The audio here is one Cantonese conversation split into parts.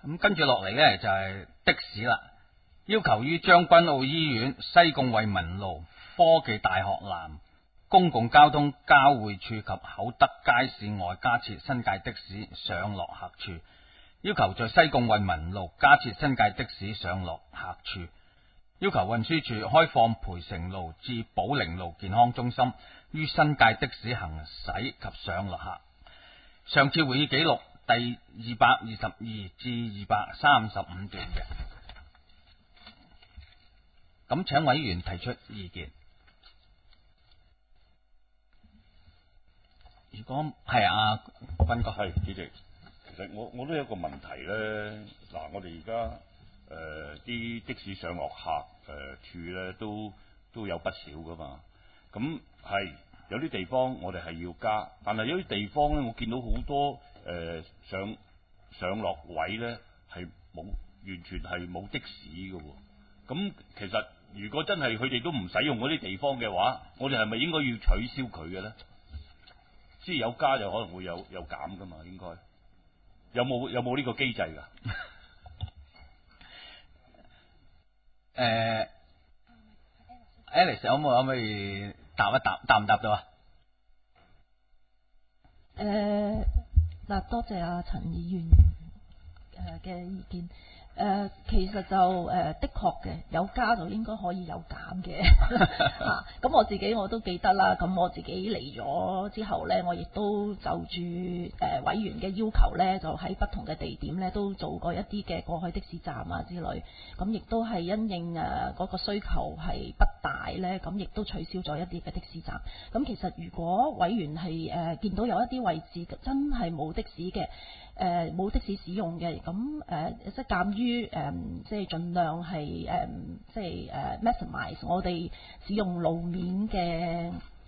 咁跟住落嚟呢，就係的士啦，要求於將軍澳醫院、西貢惠民路、科技大學南公共交通交匯處及厚德街市外加設新界的士上落客處，要求在西貢惠民路加設新界的士上落客處，要求運輸處開放培成路至寶寧路健康中心於新界的士行駛及上落客。上次會議記錄第222至235段嘅。咁請委員提出意見。如果係阿君哥， 係主席，其實我都有一個問題咧。嗱，我哋而家啲的士上落客處咧都有不少噶嘛。咁係有啲地方我哋係要加，但係有啲地方咧，我見到好多上落位咧係完全係冇的士嘅喎。咁其實如果真係佢哋都唔使用嗰啲地方嘅話，我哋係咪應該要取消佢嘅咧？即係有加就可能會有減噶嘛？應該有冇呢個機制㗎 ？Alice 可唔可以答唔答到啊？ 嗱，多謝阿陳議員嘅意見。其實就的確嘅，有加就應該可以有減嘅嚇。咁我自己我都記得啦。咁我自己嚟咗之後呢，我亦都就住委員嘅要求呢，就喺不同嘅地點呢都做過一啲嘅過海的士站啊之類。咁亦都係因應嗰個需求係不大呢，咁亦都取消咗一啲嘅的士站。咁其實如果委員係見到有一啲位置真係冇的士嘅。冇的士使用嘅，咁即係鑑於即係盡量係即係maximize 我哋使用路面嘅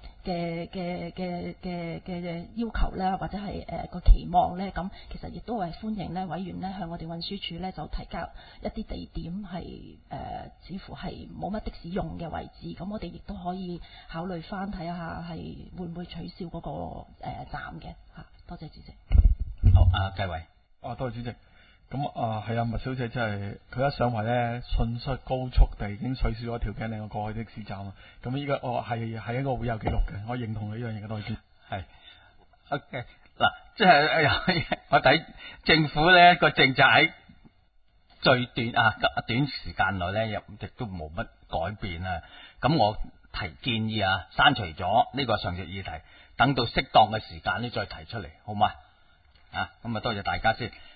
要求咧，或者係個期望咧，咁其實亦都係歡迎咧委員咧向我哋運輸署咧就提交一啲地點係似乎係冇乜的士用嘅位置，咁我哋亦都可以考慮翻睇下係會唔會取消嗰個站嘅嚇。多謝主席。 好，繼偉。 多謝主席。咁係啊，麥小姐真係佢一上位咧，迅速高速地已經取消咗調景嶺個過去的士站啊。咁依家係一個會有記錄嘅，我認同呢樣嘢嘅。多謝。 係。OK 嗱，即係我睇政府咧個政策喺最短時間內咧，亦都冇乜改變啊。咁我建議刪除咗呢個上述議題，等到適當嘅時間咧再提出嚟，好嘛？咁多謝大家先。